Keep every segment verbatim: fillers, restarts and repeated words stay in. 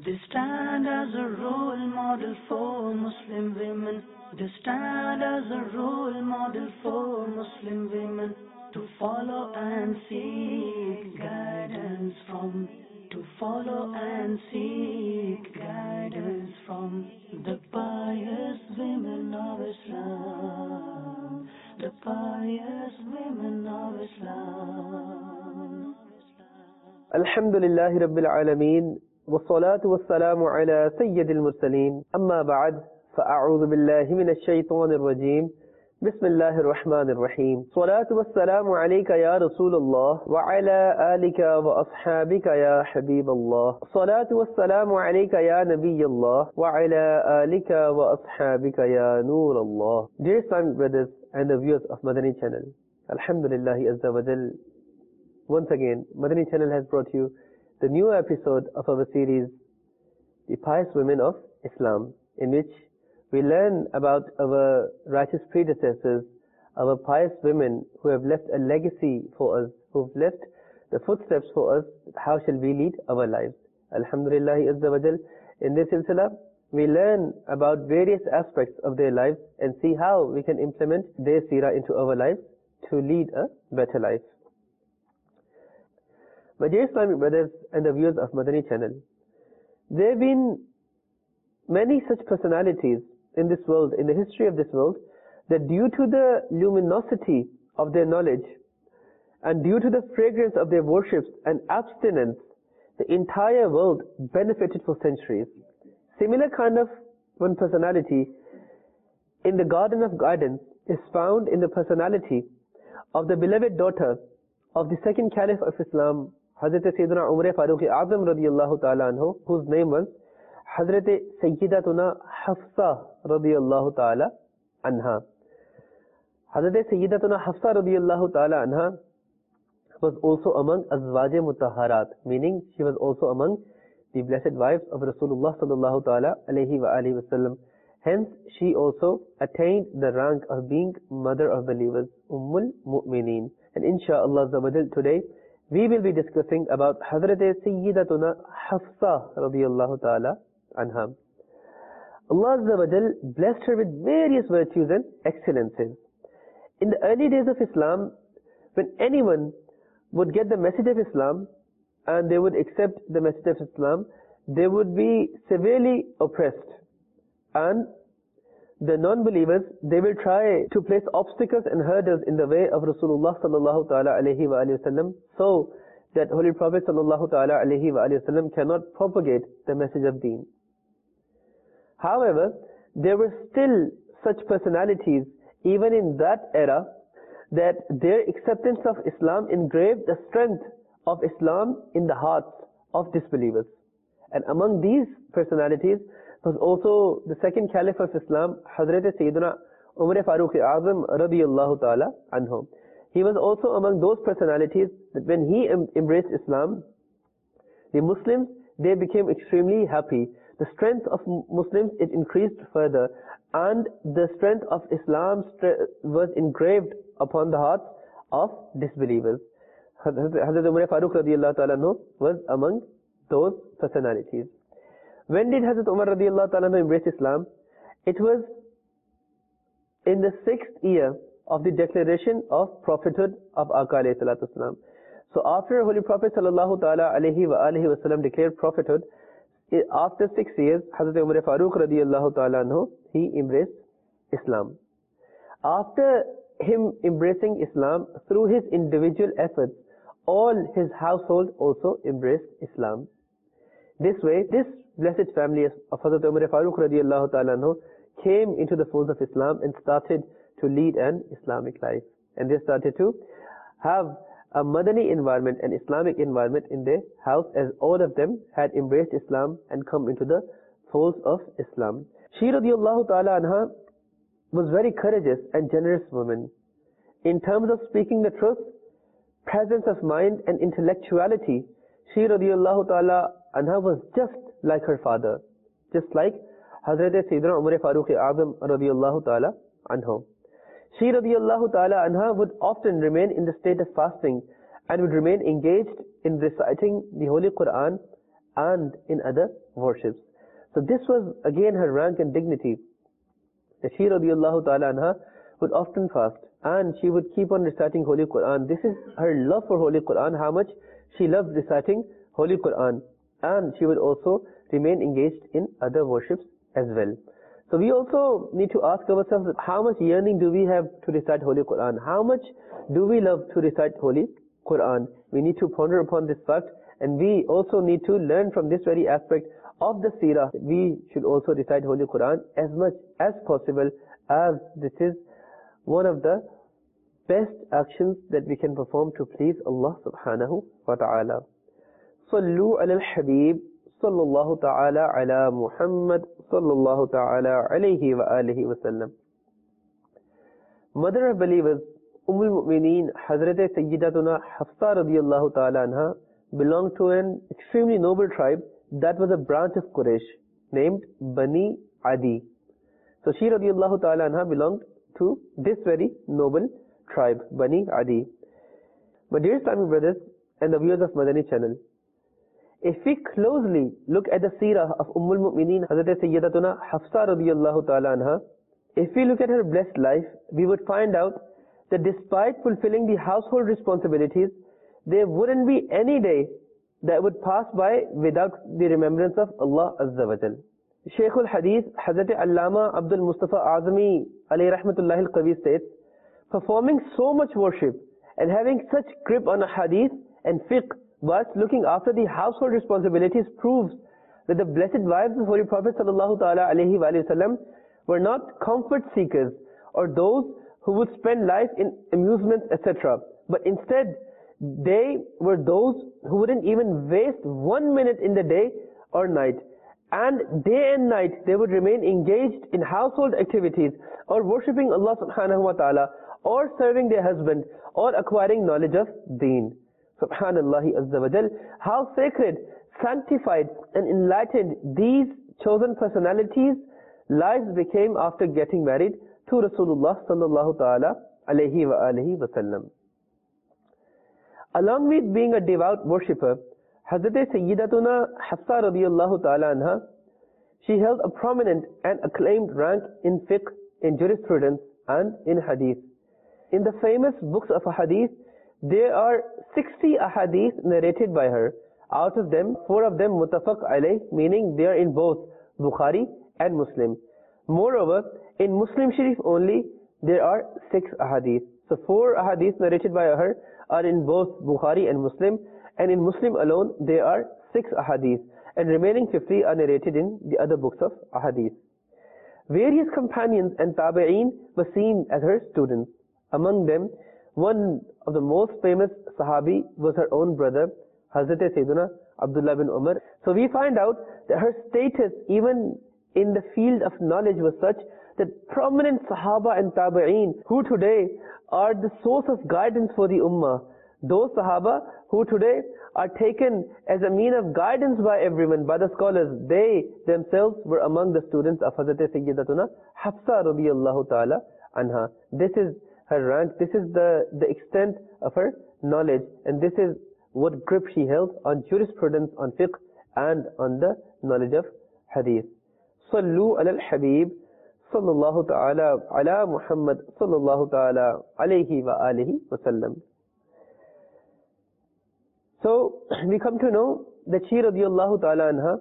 They stand as a role model for Muslim women. They stand as a role model for Muslim women to follow and seek guidance from. To follow and seek guidance from the pious women of Islam. The pious women of Islam. Alhamdulillahi Rabbil Alameen. والصلاة والسلام على سيد المرسلين أما بعد فأعوذ بالله من الشيطان الرجيم بسم الله الرحمن الرحيم صلاة والسلام عليك يا رسول الله وعلى آلك وأصحابك يا حبيب الله صلاة والسلام عليك يا نبي الله وعلى آلك وأصحابك يا نور الله. Dear Islamic brothers and the viewers of Madani channel, Alhamdulillah Azza wa Jal, once again Madani channel has brought you the new episode of our series, The Pious Women of Islam, in which we learn about our righteous predecessors, our pious women who have left a legacy for us, who have left the footsteps for us. How shall we lead our lives? Alhamdulillah Azza wa Jal. In this silsila, we learn about various aspects of their lives and see how we can implement their seerah into our lives to lead a better life. My dear Islamic brothers and the viewers of Madani channel, there have been many such personalities in this world, in the history of this world, that due to the luminosity of their knowledge and due to the fragrance of their worships and abstinence, the entire world benefited for centuries. Similar kind of one personality in the Garden of Guidance is found in the personality of the beloved daughter of the second Caliph of Islam, Hazrat Sayyidina Umar Farooq Azam radiyallahu ta'ala anhu, whose name was Hazrat Sayyidatuna Hafsa radiyallahu ta'ala anha. Hazrat Sayyidatuna Hafsa radiyallahu ta'ala anha was also among Azwaje Mutahharat, meaning she was also among the blessed wives of Rasulullah sallallahu ta'ala alayhi wa alihi wa sallam. Hence, she also attained the rank of being mother of believers, Ummul Mu'mineen. And inshaAllah today, we will be discussing about Hazrat Sayyidatuna Hafsa radiyallahu ta'ala anha. Allah Azza wa Jal blessed her with various virtues and excellences. In the early days of Islam, when anyone would get the message of Islam and they would accept the message of Islam, they would be severely oppressed. And the non-believers, they will try to place obstacles and hurdles in the way of Rasulullah sallallahu ta'ala alayhi wa sallam, so that Holy Prophet sallallahu ta'ala alayhi wa sallam cannot propagate the message of Deen. However, there were still such personalities even in that era that their acceptance of Islam engraved the strength of Islam in the hearts of disbelievers. And among these personalities was also the second Caliph of Islam, Hazrat Sayyidina Umar Farooq Azam radiyallahu ta'ala anhu. He was also among those personalities that when he em embraced Islam, the Muslims, they became extremely happy. The strength of Muslims, it increased further, and the strength of Islam was engraved upon the hearts of disbelievers. Hazrat Umar Farooq radiyallahu ta'ala anhu was among those personalities. When did Hazrat Umar radiyallahu ta'ala embrace Islam? It was in the sixth year of the declaration of prophethood of Aqā alayhi salatu wasalam. So after Holy Prophet sallallahu ta'ala alayhi wa alihi wasallam declared prophethood, after six years, Hazrat Umar Farooq radiyallahu ta'ala anhu, he embraced Islam. After him embracing Islam, through his individual efforts, all his household also embraced Islam. This way, this blessed family of Hazrat Umar Farooq radiyallahu ta'ala anhu came into the folds of Islam and started to lead an Islamic life. And they started to have a Madani environment, an Islamic environment in their house, as all of them had embraced Islam and come into the folds of Islam. She radiyallahu ta'ala anha was very courageous and generous woman. In terms of speaking the truth, presence of mind and intellectuality, she radiyallahu ta'ala anha was just like her father, just like Hazrat Sayyidina Umar Farooq Azam radiyallahu ta'ala anhu. She radiyallahu ta'ala anha would often remain in the state of fasting and would remain engaged in reciting the Holy Quran and in other worships. So this was again her rank and dignity. That she radiallahu ta'ala anha would often fast and she would keep on reciting Holy Quran. This is her love for Holy Quran, how much she loved reciting Holy Quran. And she would also remain engaged in other worships as well. So we also need to ask ourselves, how much yearning do we have to recite Holy Quran? How much do we love to recite Holy Quran? We need to ponder upon this fact, and we also need to learn from this very aspect of the seerah. We should also recite Holy Quran as much as possible, as this is one of the best actions that we can perform to please Allah subhanahu wa ta'ala. Sallu ala al-Habib sallallahu ta'ala ala Muhammad sallallahu ta'ala alayhi wa alihi wa sallam. Mother of believers, Umm al-Mu'mineen Hazrat Sayyidatuna Hafsa radiyallahu ta'ala anha belonged to an extremely noble tribe that was a branch of Quraysh named Bani Adi. So she radiyallahu ta'ala anha belonged to this very noble tribe, Bani Adi. My dear Islamic brothers and the viewers of Madani channel, if we closely look at the seerah of Umm al-Mu'mineen Hazrat Sayyidatuna Hafsa radiyallahu ta'ala anha, if we look at her blessed life, we would find out that despite fulfilling the household responsibilities, there wouldn't be any day that would pass by without the remembrance of Allah Azza wa Jal. Shaykh al-Hadith Hazrat Allama Abdul Mustafa Azmi alayhi rahmatullahi al-Qawi states, performing so much worship and having such grip on a hadith and fiqh whilst looking after the household responsibilities proves that the blessed wives of Holy Prophet sallallahu ta'ala alayhi wa sallam were not comfort seekers or those who would spend life in amusements, et cetera. But instead, they were those who wouldn't even waste one minute in the day or night. And day and night, they would remain engaged in household activities or worshipping Allah subhanahu wa ta'ala or serving their husband or acquiring knowledge of deen. Subhanallahi Azza wa Jal, how sacred, sanctified and enlightened these chosen personalities' lives became after getting married to Rasulullah sallallahu ta'ala alayhi wa alihi wa sallam. Along with being a devout worshipper, Hazrat Sayyidatuna Hafsa radiyallahu ta'ala anha, she held a prominent and acclaimed rank in fiqh, in jurisprudence and in hadith. In the famous books of hadith, there are sixty ahadith narrated by her. Out of them, four of them muttafaq alayh, meaning they are in both Bukhari and Muslim. Moreover, in Muslim Sharif only, there are six ahadith. So four ahadith narrated by her are in both Bukhari and Muslim, and in Muslim alone, there are six ahadith, and remaining fifty are narrated in the other books of ahadith. Various companions and tabi'een were seen as her students. Among them, one of the most famous Sahabi was her own brother, Hazrat Sayyidina Abdullah bin Umar. So we find out that her status even in the field of knowledge was such that prominent Sahaba and Tabi'een who today are the source of guidance for the Ummah, those Sahaba who today are taken as a mean of guidance by everyone, by the scholars, they themselves were among the students of Hazrat Sayyidatuna Hafsa radiyallahu ta'ala anha. This is her rank, this is the, the extent of her knowledge, and this is what grip she held on jurisprudence, on fiqh, and on the knowledge of hadith. Sallu ala al-Habib sallallahu ta'ala ala Muhammad sallallahu ta'ala alayhi wa alihi wa sallam. So, we come to know that she radiyallahu ta'ala anha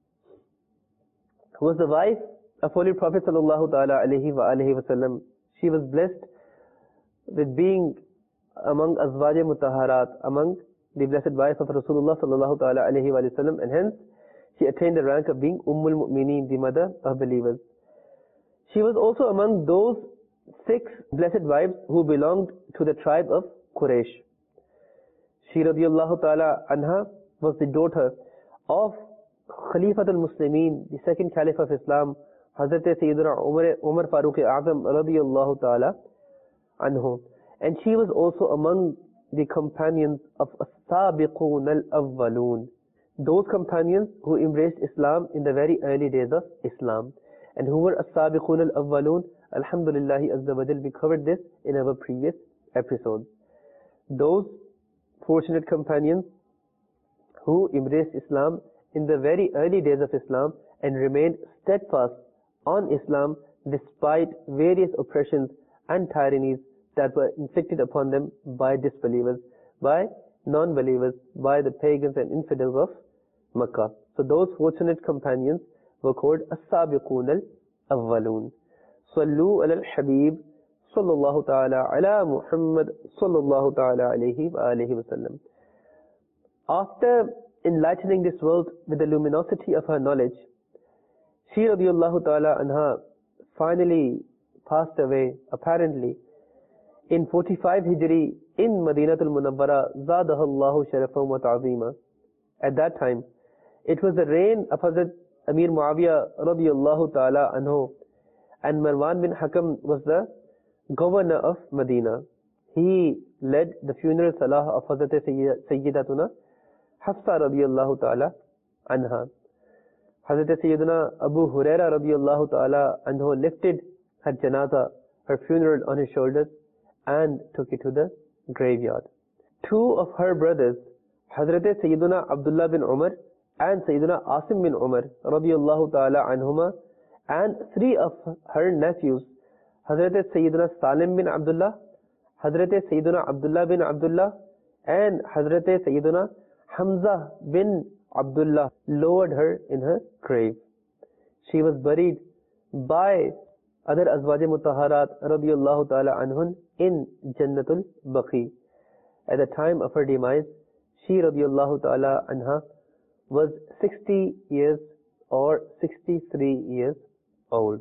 was the wife of Holy Prophet sallallahu ta'ala alayhi wa alihi wa sallam. She was blessed with being among Azwaj Mutahharat, among the blessed wife of Rasulullah sallallahu ta'ala alayhi wa sallam, and hence she attained the rank of being Umm al-Mu'mineen, the mother of believers. She was also among those six blessed wives who belonged to the tribe of Quraysh. She radiyallahu ta'ala anha was the daughter of Khalifatul Muslimin, the second Caliph of Islam, Hazrat Sayyidina Umar, Umar Farooq A'zam radiyallahu ta'ala anhu. And she was also among the companions of As-Sabiqun al-Awwalun, those companions who embraced Islam in the very early days of Islam. And who were As-Sabiqun al-Awwalun? Alhamdulillahi Azza wa Jal, we covered this in our previous episodes. Those fortunate companions who embraced Islam in the very early days of Islam and remained steadfast on Islam despite various oppressions and tyrannies that were inflicted upon them by disbelievers, by non-believers, by the pagans and infidels of Makkah. So those fortunate companions were called As-Sabiqun al-Awwalun. Sallu ala al-Habib sallallahu ta'ala ala Muhammad sallallahu ta'ala alayhi wa alihi wa sallam. After enlightening this world with the luminosity of her knowledge, she radiallahu ta'ala anha finally passed away, apparently, in forty-five Hijri in Madinatul Munawwara, Zadahallahu Sharafam wa Ta'zima. At that time, it was the reign of Hazrat Amir Muawiyah radiallahu ta'ala anhu, and Marwan bin Hakam was the governor of Medina. He led the funeral salah of Hazrat Sayyidatuna Hafsa radiallahu ta'ala anha. Hazrat Sayyidina Abu Huraira radiallahu ta'ala anhu lifted her janaza, her funeral on his shoulders, and took it to the graveyard. Two of her brothers, Hazrat Sayyidina Abdullah bin Umar and Sayyidina Asim bin Umar radiallahu ta'ala anhuma, and three of her nephews, Hazrat Sayyidina Salim bin Abdullah, Hazrat Sayyidina Abdullah bin Abdullah, and Hazrat Sayyidina Hamza bin Abdullah, lowered her in her grave. She was buried by other Azwaj Mutahharat radiyallahu ta'ala anhun in Jannatul Baqi. At the time of her demise, she radiyallahu ta'ala anha was sixty years or sixty-three years old.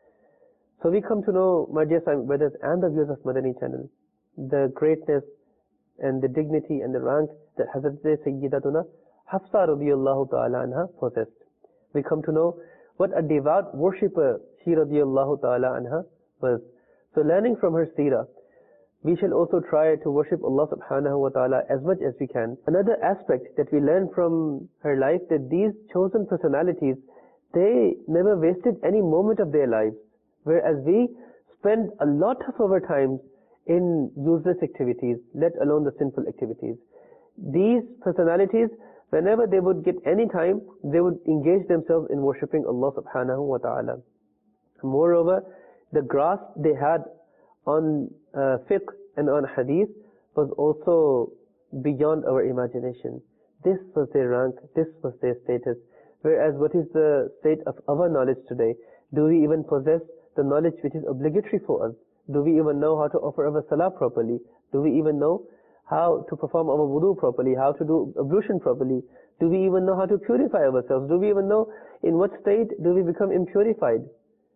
So we come to know, my dear brothers and the viewers of Madani channel, the greatness and the dignity and the rank that Hazrat Sayyidatuna Hafsa radiyallahu ta'ala anha possessed. We come to know what a devout worshipper she radiyallahu ta'ala anha was. So learning from her seerah, we shall also try to worship Allah subhanahu wa ta'ala as much as we can. Another aspect that we learn from her life, that these chosen personalities, they never wasted any moment of their lives, whereas we spend a lot of our time in useless activities, let alone the sinful activities. These personalities, whenever they would get any time, they would engage themselves in worshipping Allah subhanahu wa ta'ala. Moreover, the grasp they had on uh, fiqh and on hadith was also beyond our imagination. This was their rank, this was their status. Whereas what is the state of our knowledge today? Do we even possess the knowledge which is obligatory for us? Do we even know how to offer our salah properly? Do we even know how to perform our wudu properly? How to do ablution properly? Do we even know how to purify ourselves? Do we even know in what state do we become impurified?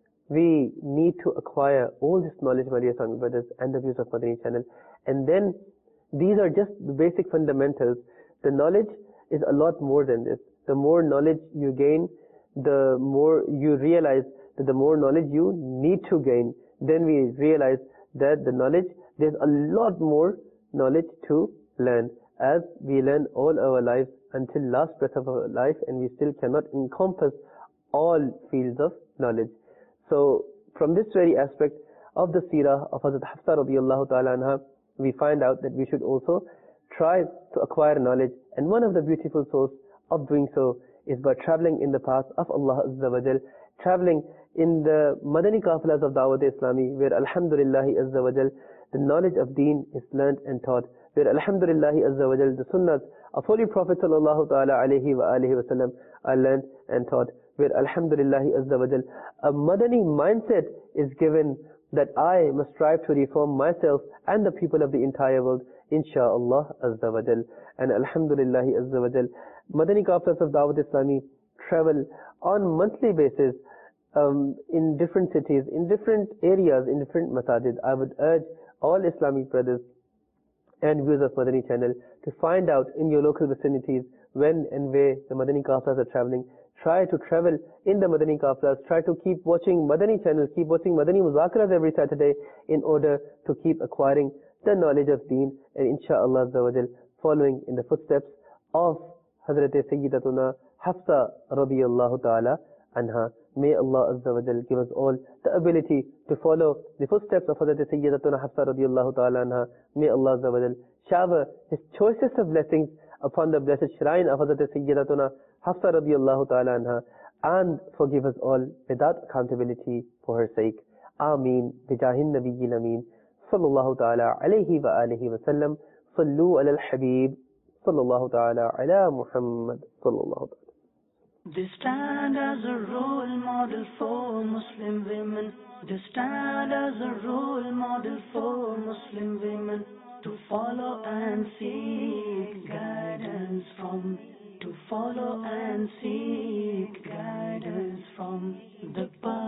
We need to acquire all this knowledge, my dear Islamic brothers and the viewers of Madani channel. And then these are just the basic fundamentals. The knowledge is a lot more than this. The more knowledge you gain, the more you realize that the more knowledge you need to gain. Then we realize that the knowledge, there's a lot more knowledge to learn. As we learn all our lives until last breath of our life, and we still cannot encompass all fields of knowledge. So from this very aspect of the seerah of Hazrat Hafsa radiyallahu ta'ala anha, we find out that we should also try to acquire knowledge. And one of the beautiful sources of doing so is by traveling in the path of Allah Azza wa Jal, traveling in the Madani Qafilas of Dawat Islami, where Alhamdulillahi Azza wa Jal, the knowledge of deen is learnt and taught, where Alhamdulillahi Azza wa Jal, the sunnahs of Holy Prophet sallallahu ta'ala alayhi wa alihi wa sallam are learnt and taught, where Alhamdulillahi Azza wa Jal, a Madani mindset is given that I must strive to reform myself and the people of the entire world, insha'Allah Azza wa Jal. And Alhamdulillahi Azza wa Jal, Madani Qafilas of Dawat Islami travel on monthly basis um, in different cities, in different areas, in different masajid. I would urge all Islamic brothers and viewers of Madani channel to find out in your local vicinities when and where the Madani Qafilas are traveling. Try to travel in the Madani Qafilas. Try to keep watching Madani channel, keep watching Madani Muzakaras every Saturday in order to keep acquiring the knowledge of deen, and insha'Allah Azza wa Jal, following in the footsteps of Hazrat Sayyidatuna Hafsa radiyallahu ta'ala anha. May Allah Azza wa Jal give us all the ability to follow the footsteps of Hazrat Sayyidatuna Hafsa radiyallahu ta'ala anha. May Allah Azza wa Jal shower His choicest of blessings upon the blessed shrine of Hazrat Sayyidatuna Hafsa radiallahu ta'ala anha, and forgive us all without accountability for her sake. Ameen. Bijahin Nabiyyil Ameen. Sallallahu ta'ala alayhi wa alihi wa sallam. Sallu ala al-Habib. Sallallahu ta'ala ala Muhammad. Sallallahu ta'ala. They stand as a role model for Muslim women. They stand as a role model for Muslim women to follow and seek guidance from. To follow and seek guidance from the path